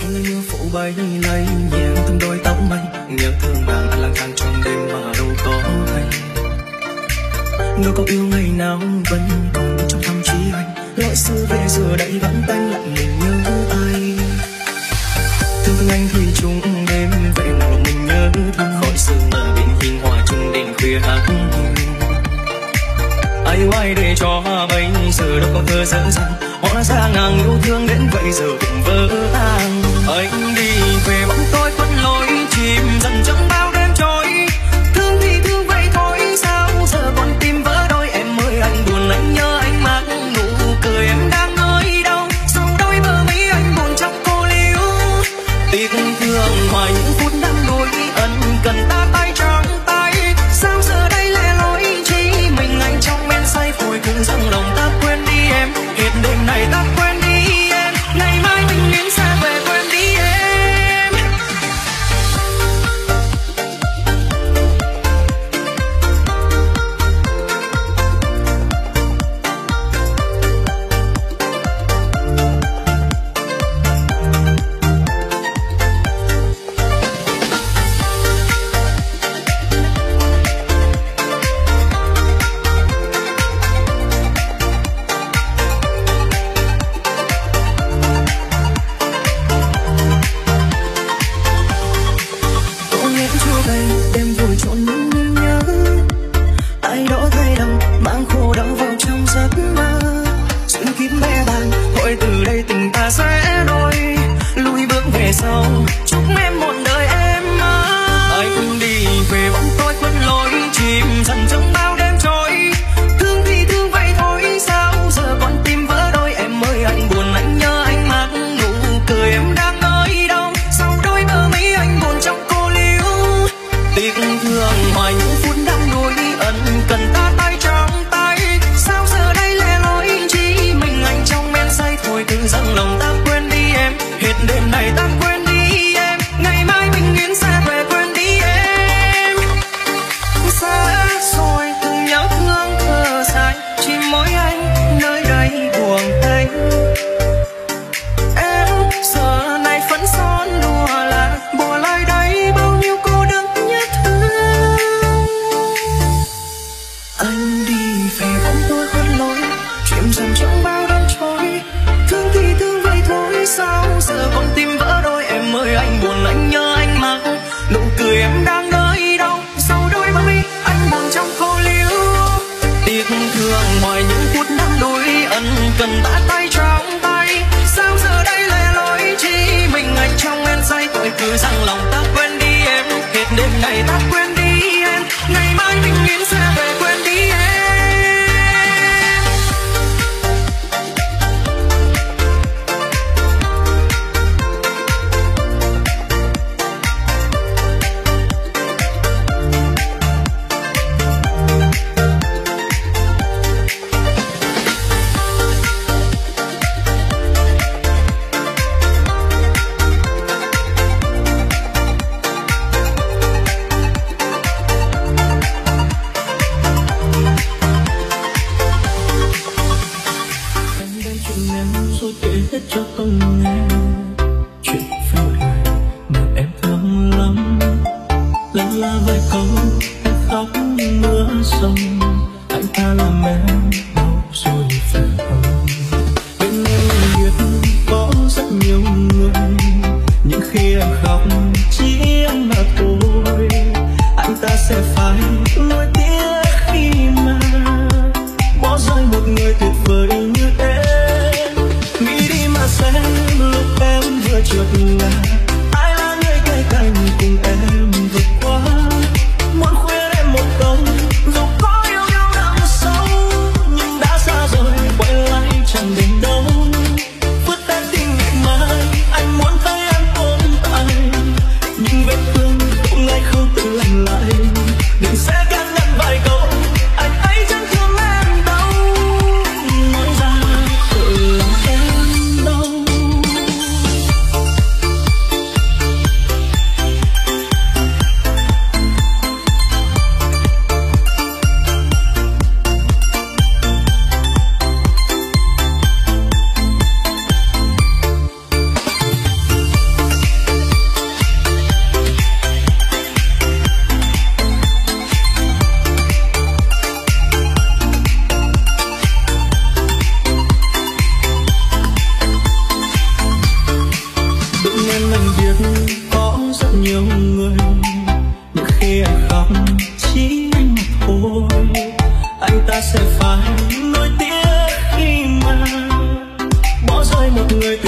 khi mưa phủ bay lấy nhẹ từng đôi tóc mây, nhớ thương nàng anh lang thang trong đêm mà đâu có hay. Đâu có yêu ngày nào vẫn còn trong tâm trí anh, lỗi xưa về giờ đây vẫn tanh lặng mình nhớ ai. Thương anh thì chung đêm về một lòng mình nhớ thương, khỏi sương mờ bên hiên hòa chung đêm khuya hát. Ai yêu ai để cho bây giờ đâu còn thơ dở dàng, hóa ra nàng yêu thương đến vậy giờ cũng vỡ tan. Anh đi về bóng tối khuất lối chìm dần trong bao đêm trôi, thương thì thương vậy thôi sao giờ còn tim vỡ đôi. Em ơi anh buồn anh nhớ anh mang nụ cười em đang nơi đâu, sau đôi bờ mi anh buồn trong cô liêu. Tiếc thương hoài những phút năm đôi ân cần ta tay trong tay, sao giờ đây lẻ loi chỉ mình anh trong men say phôi cùng dòng lòng ta quên đi em. Hết đêm này ta quên đi em, ngày mai mình biến xa về quên đi em.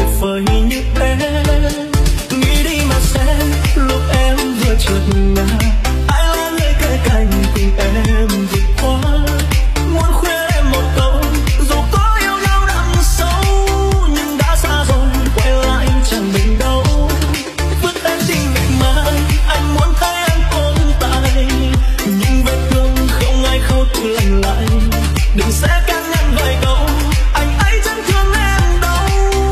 tuyệt vời như em. Nghĩ đi mà xem lúc em vừa trượt ngã, ai là người kề cạnh cùng em vượt qua. Muốn khuyên em một câu, dù có yêu nhau đậm sâu nhưng đã xa rồi, quay lại chẳng mình đâu. Vứt em đi ngày mai, anh muốn thấy em tồn tại, nhưng vết thương không ai khâu tự lành lại. Đừng sẽ can ngăn vài câu, anh ấy chẳng thương em đâu.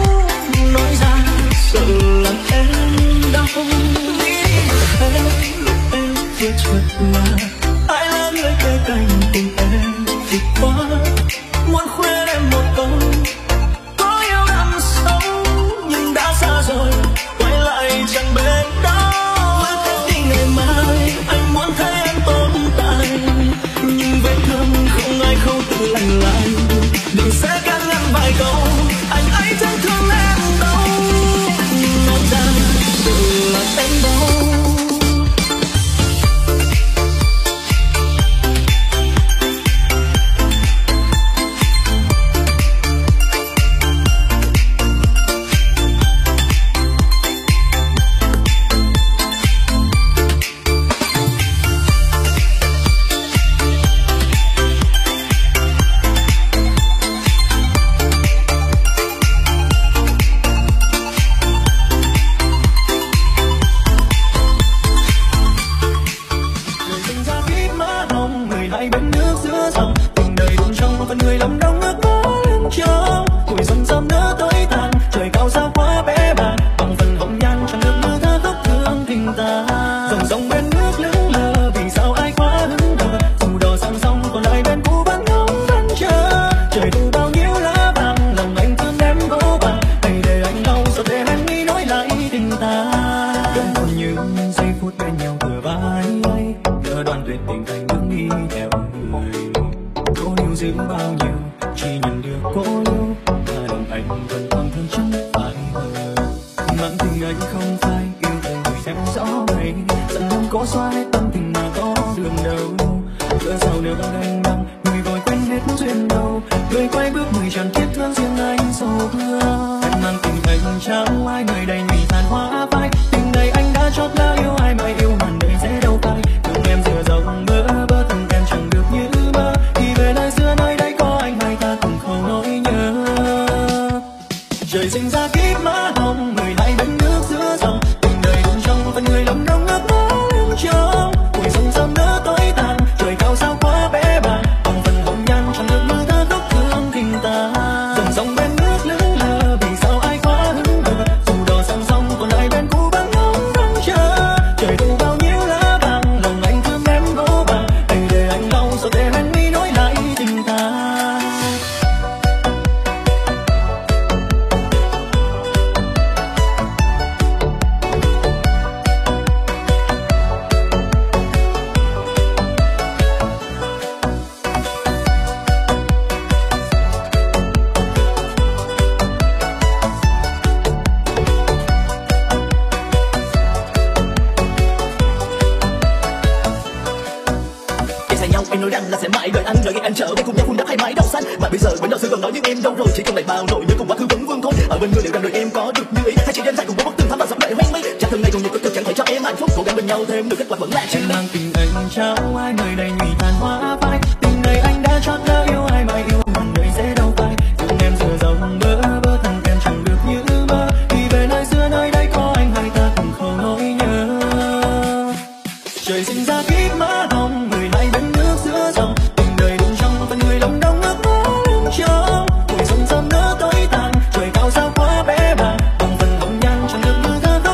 Nói ra sợ làm em đau. Nghĩ em lúc em vừa trượt ngã, ai là người kề cạnh cùng em vượt qua. Muốn khuyên em một câu, có yêu đậm sâu nhưng đã xa rồi, quay lại chẳng bên đâu. Vứt em đi ngày mai, anh muốn thấy em tồn tại, nhưng vết thương không ai khâu tự lành lại. Đừng sẽ can ngăn vài câu, anh ấy chẳng thương em đâu. Nói ra sự là em đâu.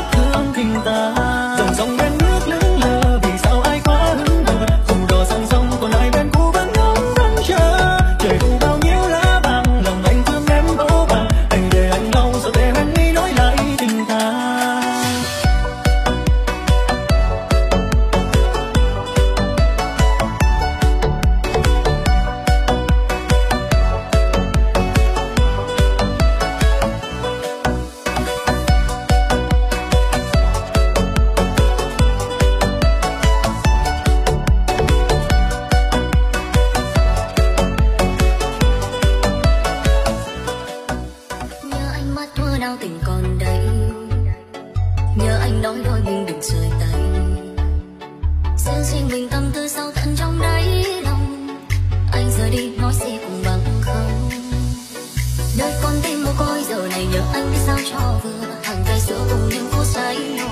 Dòng bên nước lững lờ vì sao ai quá hững hờ, dù đò sang sông còn đây. Nhớ anh nói đôi mình đừng rời tay. Riêng riêng mình tâm tư sâu tận trong đáy lòng. Anh rời đi nói sẽ cùng bằng không. Nơi con tim mồ côi giờ này nhớ anh biết sao cho vừa. Hàng cây sữa cùng những phút giây nô.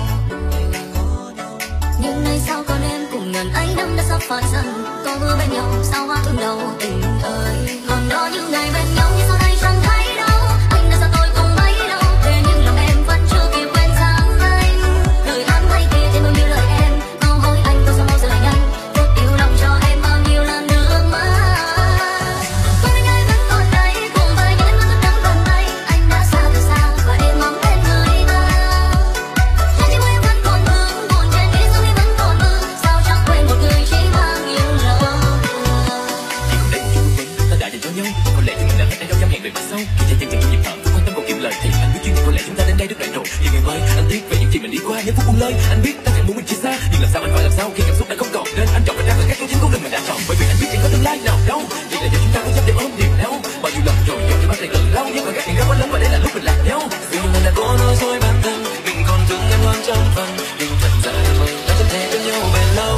Nhưng nay sao còn em cùng ngần ấy năm đã sắp phai dần. Có mưa bên nhau sao hoa thương đầu tình ơi. Còn đó những ngày bên nhau như sau đây chẳng thấy đâu. Anh đã xa tôi cùng mấy đâu. Thế nhưng lòng em vẫn chưa kịp quên dáng anh. Lời hát hay kia thêm bao nhiêu lời em. Câu hỏi anh tôi sao bao giờ nhanh. Phút yêu lòng cho em bao nhiêu là nước mắt. Tôi bên anh vẫn còn đây. Cùng với những nước đắng bàn tay. Anh đã xa từ xa và em mong đến người ta. Trái tim em vẫn còn vương buồn trên đi sống đi vẫn còn mơ. Sao chẳng quên một người chỉ mang yêu lòng. Chỉ còn đây một chút quên ta đã dành cho nhau. Có lẽ chúng mình đã hết ai đâu dám hẹn về mặt sau. Khi trái tim chẳng nhịp thở không quan tâm còn kiệm lời thì anh biết chuyến đi có lẽ chúng ta đến đây rất đoạn rồi. Nhưng ngày mai anh tiếc về những gì mình đi qua những phút buông lơi. Anh biết ta chẳng muốn mình chia xa nhưng làm sao anh phải làm sao khi cảm xúc đã không còn. Nên anh chọn mình ra với các dấu chân của mình đã chọn. Bởi vì anh biết chẳng có tương lai nào đâu. Chỉ là do chúng ta có chấp để ôm niềm đau. Bao nhiêu lần rồi dồn cho mắt này từ lâu nhưng mà các chuyện ra quá lớn và đây là lúc mình lạc nhau. Vì mình đã có nói dối bản thân mình còn thương em hơn trăm phần. Nhưng thật ra là mình đã chẳng thể bên nhau bền lâu.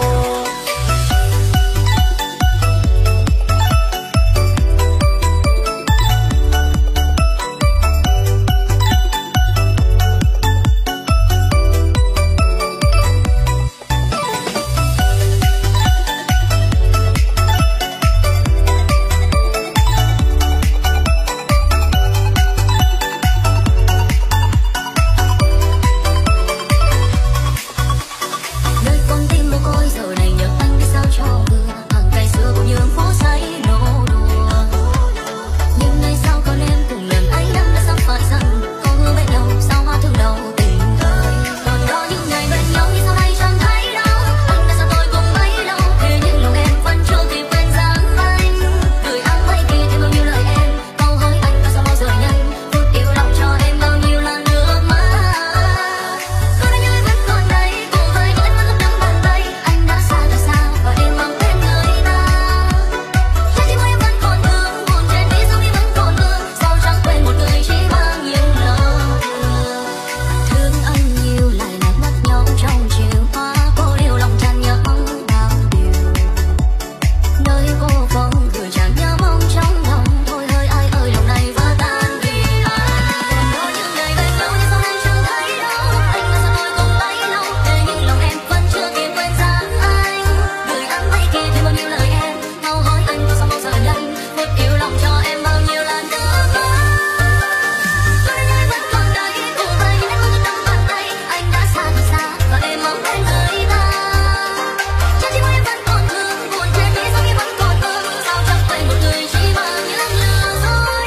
Nơi con tim mồ côi giờ này nhớ anh biết sao cho vừa. Hàng cây xưa cũng như phố giấy nô đùa. Nhưng nay sao còn em cùng lần ấy năm đã sắp phai dần. Có hứa bên nhau sao hoa thương đầu tình ơi. Còn đó những ngày bên nhau như sau đây chẳng thấy đâu. Anh đã xa tôi cùng mấy lâu. Thế nhưng lòng em vẫn chưa kịp quên dáng anh. Gửi áng mây kia thêm bao nhiêu lời em. Câu hỏi anh đã sao bao giờ nhanh. Phút yêu lòng cho em bao nhiêu là nước mắt. Có lẽ như em vẫn còn đây. Cùng với những ánh mắt nắm bàn tay. Anh đã xa từ xa và em mong đến người ta. Trái tim em vẫn còn vương buồn trên đi sống đi vẫn còn mơ. Sao chẳng quên một người chỉ mang nhiều lòng. Thương anh nhiều lại lạc mất nhau trong chiều hoa. Cô yêu lòng tràn nhớ bao điều. Nơi cô vòng gửi chẳng nhớ mong trong lòng. Thôi hơi ai ơi lòng này vỡ tan vì ai. Còn đó những ngày bên nhau như sau đây chẳng thấy đâu. Anh đã xa tôi cùng bấy lâu. Thế nhưng lòng em vẫn chưa kịp quên dáng anh. Gửi áng mây kia thêm bao nhiêu lời em. Câu hỏi anh có sao bao giờ nhanh. Phút yêu lòng cho em bao nhiêu là nước mắt. Có lẽ em vẫn còn đây. Cùng với những ánh mắt nắm bàn tay. Anh đã xa từ xa và em mong đến người ta. Trái tim em vẫn còn vương buồn trên đi sống đi vẫn còn mơ. Sao chẳng quên một người chỉ mang những lừa dối.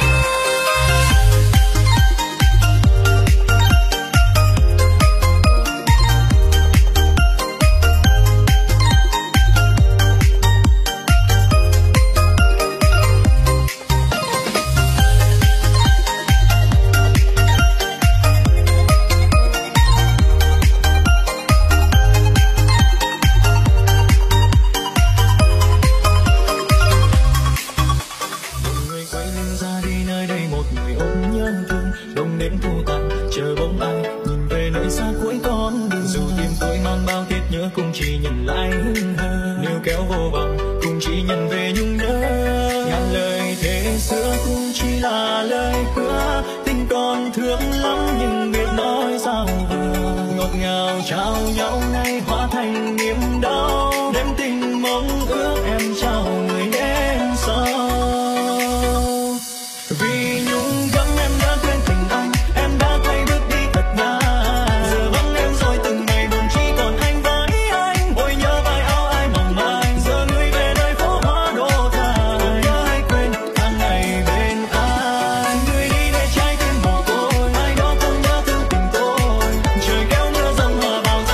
Một người quay lưng ra đi nơi đây, một người ôm nhớ thương. Đông đến thu tàn chờ bóng ai nhìn về nơi xa cuối con đường. Dù tim tôi mang bao thiết nhớ cũng chỉ nhận lại hững hờ. Níu kéo vô vọng cũng chỉ nhận về nhung nhớ. Ngàn lời thề xưa cũng chỉ là lời hứa. Tình còn thương lắm nhưng biết nói sao vừa. Ngọt ngào trao nhau nay hóa thành niềm đau. Đêm tình mong ước em trao người đến sau. Vì nhung gấm em đã quên tình anh. Em đã quay bước đi thật nhanh. Giờ vắng em rồi từng ngày buồn chỉ còn anh với anh. Ôi nhớ vai áo ai mỏng manh. Giờ người về nơi phố hóa đô thành. Không nhớ hay quên tháng ngày bên anh. Người đi để trái tim mồ côi. Ai đó không nhớ thương tình tôi. Trời kéo mưa dầm hòa vào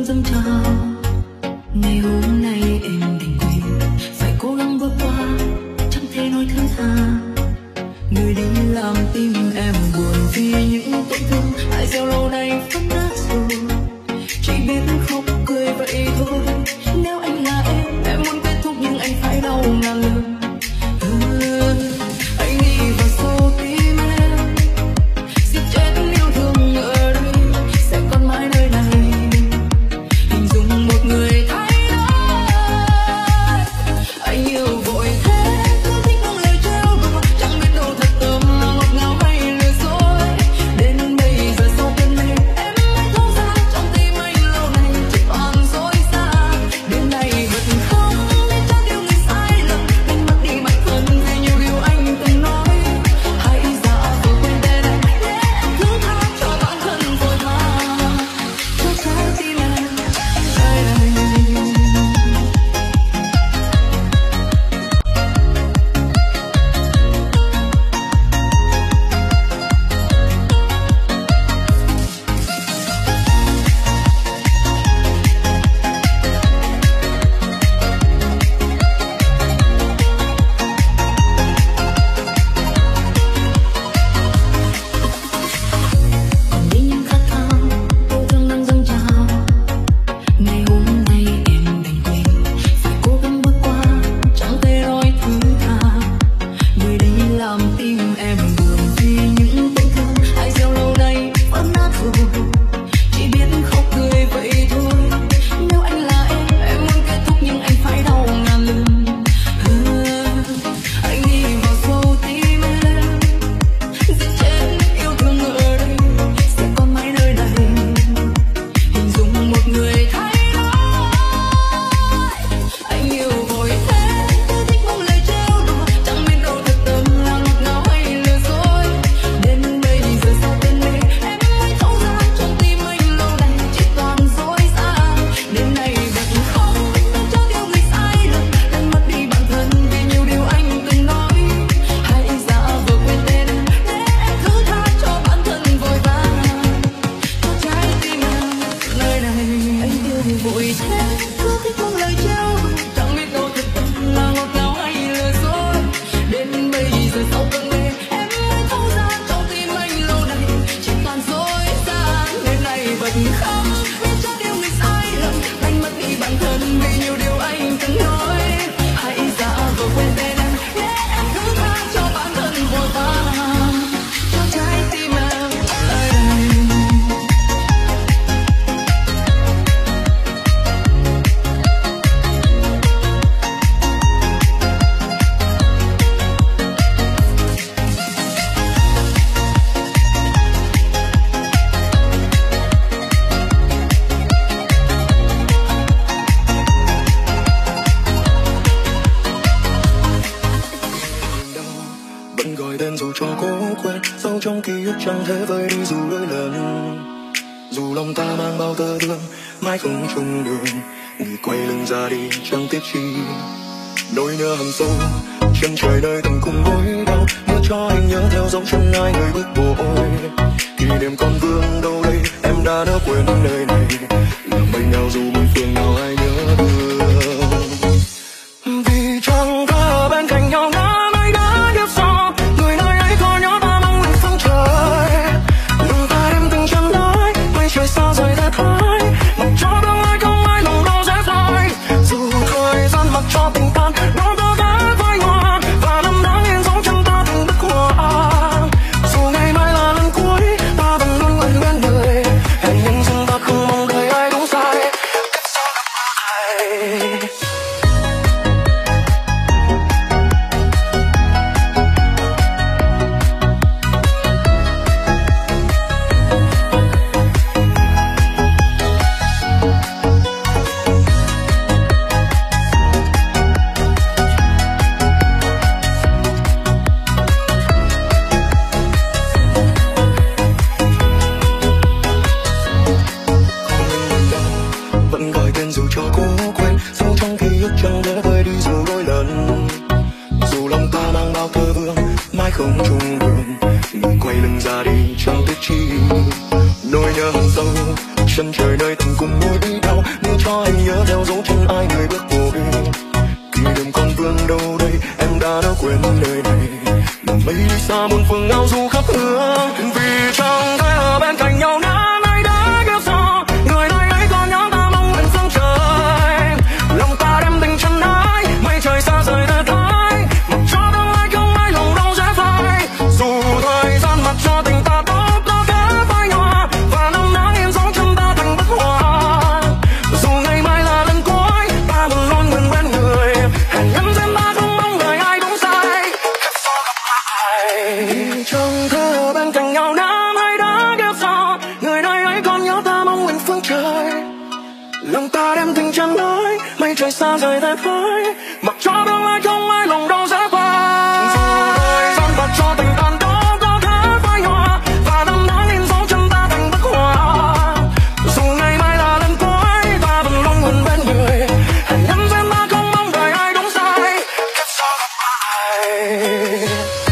dâng trào. Ngày hôm nay em đành quên, phải cố gắng vượt qua, chẳng thể nói thứ tha. Người đi làm tim em buồn vì những tổn thương ai gieo lâu nay vẫn đã rồi. Chỉ biết khóc cười vậy thôi. Nếu anh là em muốn kết thúc nhưng anh phải đau ngàn lần. Anh đi vào sâu tim em, giết chết yêu thương ở đây sẽ còn mãi nơi này. Hình dung một người thay đổi, anh yêu vội thế, cứ thích những lời trêu đùa, chẳng biết đâu thật tâm ngọt ngào hay lừa dối. Đến bây giờ sau cơn mê em mới thấu ra trong tim anh lâu nay chỉ toàn dối xa. Đêm nay bật khóc để cho điều người sai lầm, đánh mất đi bản thân vì nhiều điều anh từng nói. Hãy giả vờ quên tên anh để em thứ tha cho bản thân vội vã, cho trái tim em nơi đây. Còn đi những khát khao, yêu thương đang dâng trào. Ngày hôm nay em đành quên, phải cố gắng bước qua, chẳng thể nói thứ tha. Người đi làm tim em buồn vì những tổn thương ai gieo lâu nay vẫn nát rồi. Chỉ biết khóc cười vậy thôi. Nếu anh là em muốn kết thúc nhưng anh phải đau ngàn lần. Anh đi vào sâu tim em, giết chết yêu thương ở đây sẽ còn mãi nơi này. Hình dung một người thay đổi, anh yêu vội thế, cứ thích những lời trêu đùa, chẳng biết đâu thật tâm là ngọt ngào hay lừa dối. Đến bây giờ sau cơn mê em mới thấu ra trong tim anh lâu nay chỉ toàn dối xa. Đêm nay bật khóc để cho điều người sai lầm, đánh mất đi bản thân vì nhiều điều anh từng nói. Hãy giả vờ quên tên em để em thứ tha cho bản thân vội vã, cho trái tim em nơi này. Anh yêu vội thế, cứ thích những lời trêu đùa, chẳng biết đâu thật tâm là ngọt ngào hay lừa dối. Đến bây giờ sau cơn mê em mới thấu ra trong tim anh lâu nay chỉ toàn dối gian. Đêm nay bật khóc để cho điều người sai lầm, đánh mất đi bản thân vì nhiều điều anh từng nói. Hãy giả vờ quên tên em để em thứ tha cho bản thân vội vã, cho trái tim em nơi đây. Vẫn gọi tên dù cho cố quên, sâu trong ký ức chẳng thể vơi đi dù đôi lần. Dù lòng ta mang bao tơ thương, mãi không chung đường. Người quay lưng ra đi chẳng tiếc chi. Nỗi nhớ hằn sâu, chân trời nơi từng cùng nỗi đau. Nhớ cho anh nhớ theo dấu chân ai người bước vội. Kỷ niệm còn vương đâu đây, em đã nỡ quên nơi này. Là mây nào dù muôn phương nào ai nhớ được. Vì chẳng có bên cạnh nhau nữa. Người nơi ấy có nhớ ta mong mình phương trời. Đường ta đêm từng chân nói, mây trời xa rời ta thái. Mặc cho tương lai không ai lòng đâu dễ phai. Dù thời gian mặc cho tình tan, đó ta đã phai ngoan. Và năm tháng in dấu chân ta từng bức họa. Dù ngày mai là lần cuối, ta vẫn luôn ở bên đời. Hẹn nhân dân ta không mong đời ai đúng sai. Tiếp sau gặp ai. Vẫn gọi tên dù cho cố quên, sâu trong ký ức chẳng thể vơi đi dù đôi lần. Dù lòng ta mang bao tơ vương, mãi không chung đường. Người quay lưng ra đi chẳng tiếc chi. Nỗi nhớ hằn sâu, chân trời nơi từng cùng nỗi đau. hoa muôn phương ngao du khắp hướng, vì chẳng thể ở bên cạnh nhau nữa. Nay đã kiếp sau người nơi ấy có nhớ ta mong nguyện phương trời, lòng ta đem tình chân ái mây trời xa rời nơi thái, mặc cho tương lai không ai lòng đâu dễ phai. Dù thời gian mặc cho tình ta tốt có thể phai nhòa, và năm tháng in dấu chân ta thành bức họa. Dù ngày mai là lần cuối ta vẫn luôn gần bên người, hẹn nhân duyên ta không mong đợi ai đúng sai. Kiếp sau gặp lại vì chẳng thể ở bên cạnh nhau nữa. Nay đã kiếp sau người nơi ấy còn nhớ ta mong nguyện phương trời, lòng ta đem tình chân ái mây trời xa rời thế thái, mặc cho tương lai không ai lòng đâu dễ phai. Dù thời gian bật cho tình tàn đó có thể phai nhòa, và năm tháng in dấu chân ta thành bức họa. Dù ngày mai là lần cuối ta vẫn luôn gần bên người, hẹn nhân duyên ta không mong đợi ai đúng sai. Kiếp sau gặp lại.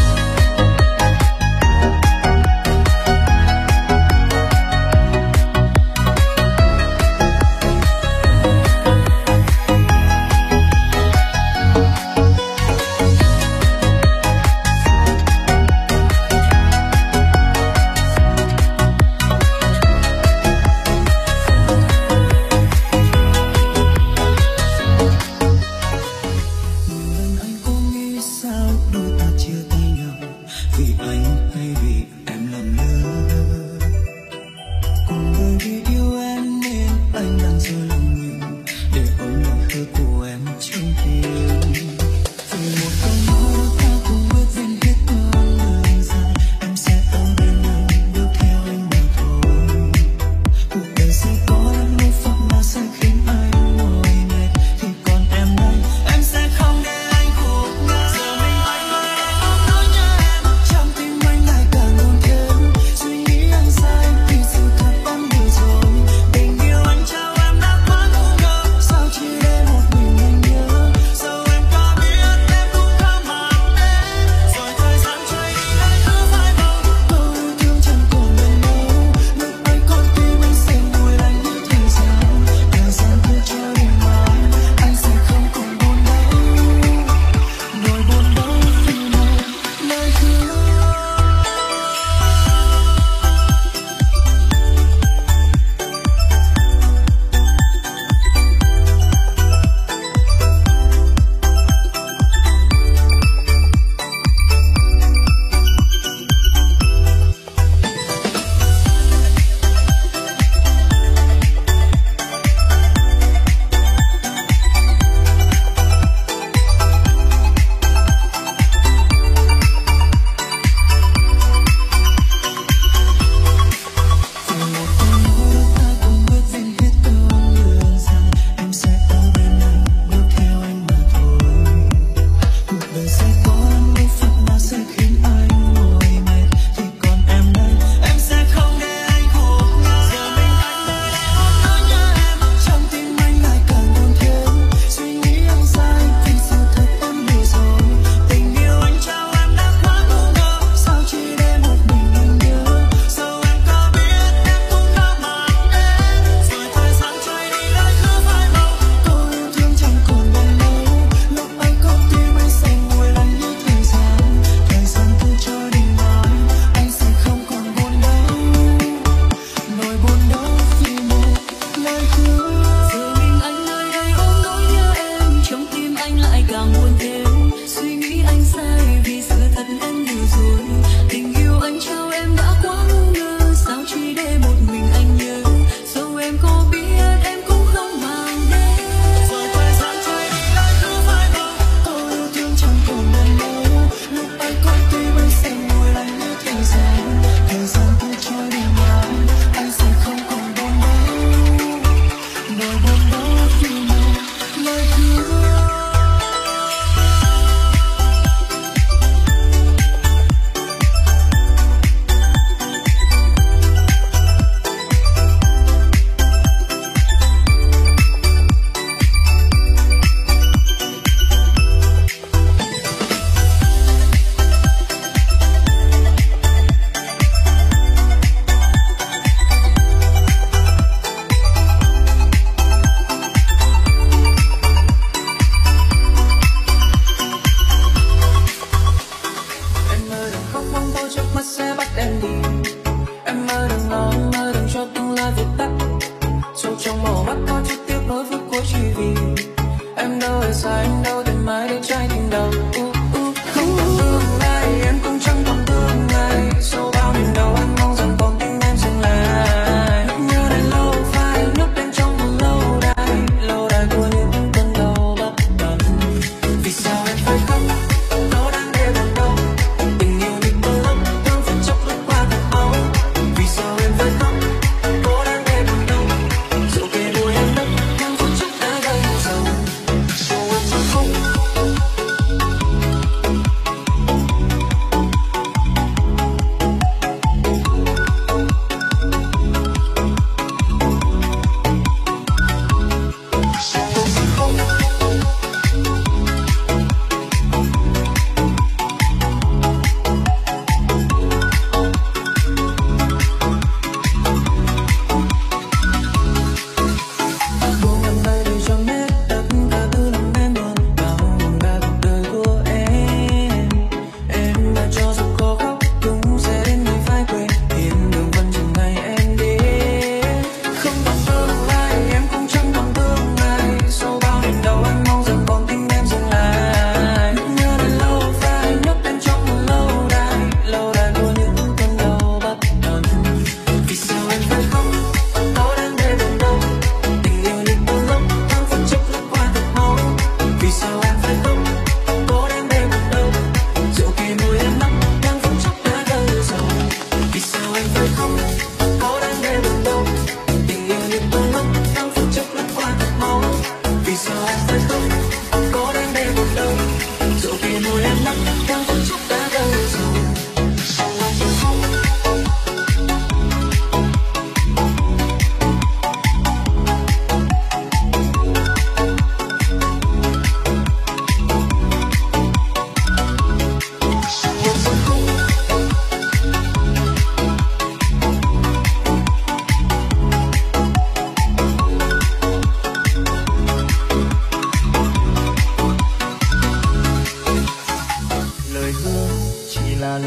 Anh có nghĩ sao đôi ta chia tay nhau, vì anh hay vì em lầm lỡ. Cùng bởi vì yêu em nên anh đang rơi lòng mình, để ôm lời hứa của em trong tim. Vì một câu nói đó ta cùng bước bên kết con đường dài, em sẽ ở bên anh bước theo anh mà thôi. Cuộc đời sẽ có những lúc phạm mà sẽ khiến anh mỏi mệt, thì còn em đây em sẽ không để anh khổ ngã. Giờ mình anh ơi em ôm nỗi nhớ em, trong tim anh lại càng buồn thêm. Suy nghĩ anh sai vì sự thật anh hiểu rồi, tình yêu anh trao em đã quá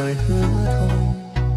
lời hứa